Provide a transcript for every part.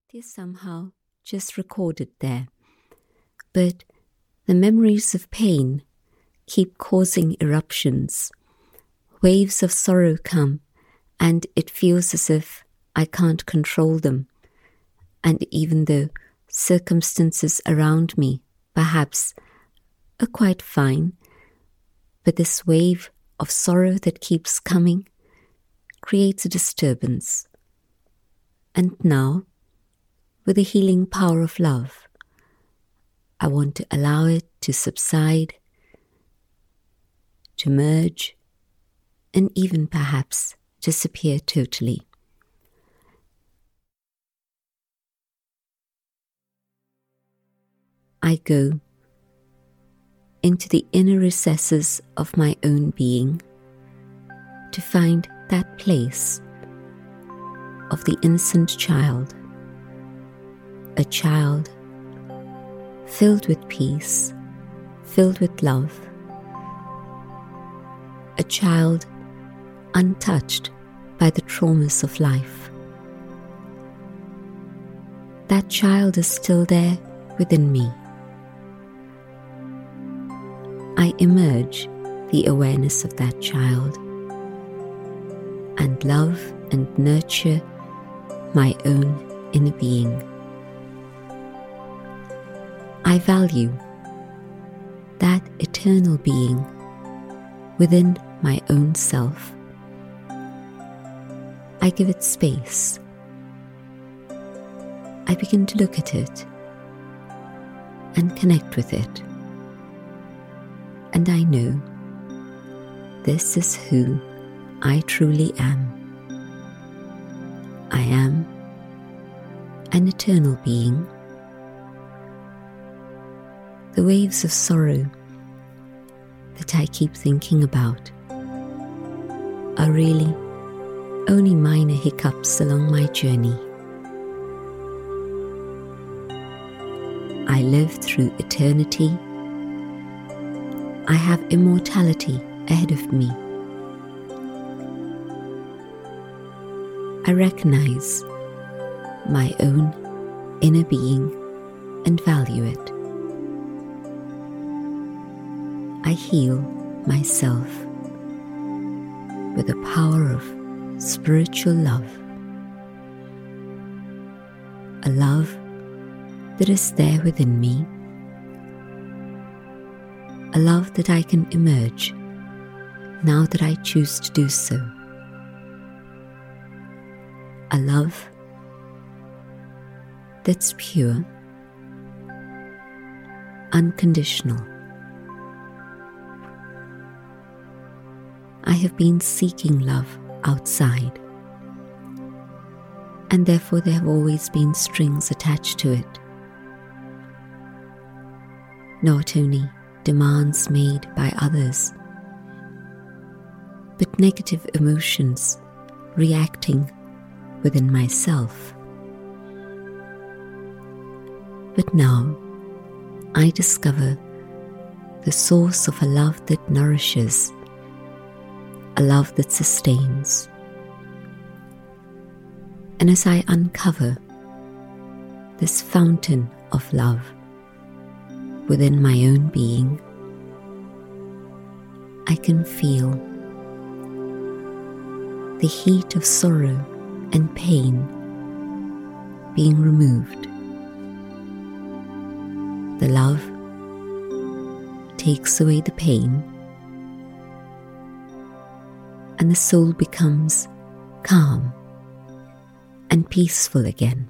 They're somehow just recorded there. But the memories of pain keep causing eruptions. Waves of sorrow come, and it feels as if I can't control them. And even though circumstances around me perhaps are quite fine, but this wave of sorrow that keeps coming creates a disturbance. And now, with the healing power of love, I want to allow it to subside, to merge, and even perhaps disappear totally. I go into the inner recesses of my own being to find that place of the innocent child, a child filled with peace, filled with love, a child untouched by the traumas of life. That child is still there within me. I emerge the awareness of that child and love and nurture my own inner being. I value that eternal being within my own self. I give it space. I begin to look at it and connect with it. And I know this is who I truly am. I am an eternal being. The waves of sorrow that I keep thinking about are really only minor hiccups along my journey. I live through eternity. I have immortality ahead of me. I recognize my own inner being and value it. I heal myself with the power of spiritual love, a love that is there within me, a love that I can emerge now that I choose to do so, a love that's pure, unconditional. I have been seeking love outside, and therefore there have always been strings attached to it. Not only demands made by others, but negative emotions reacting within myself. But now I discover the source of a love that nourishes, a love that sustains. And as I uncover this fountain of love within my own being, I can feel the heat of sorrow and pain being removed. The love takes away the pain, and the soul becomes calm and peaceful again.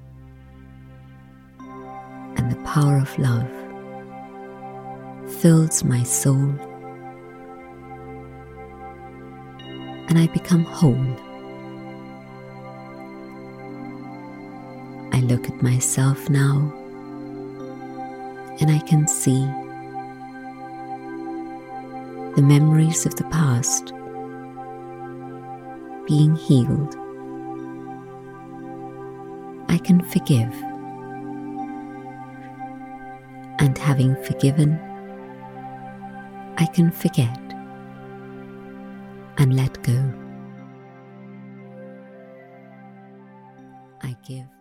And the power of love fills my soul, and I become whole. I look at myself now, and I can see the memories of the past being healed. I can forgive, and having forgiven, I can forget and let go. I give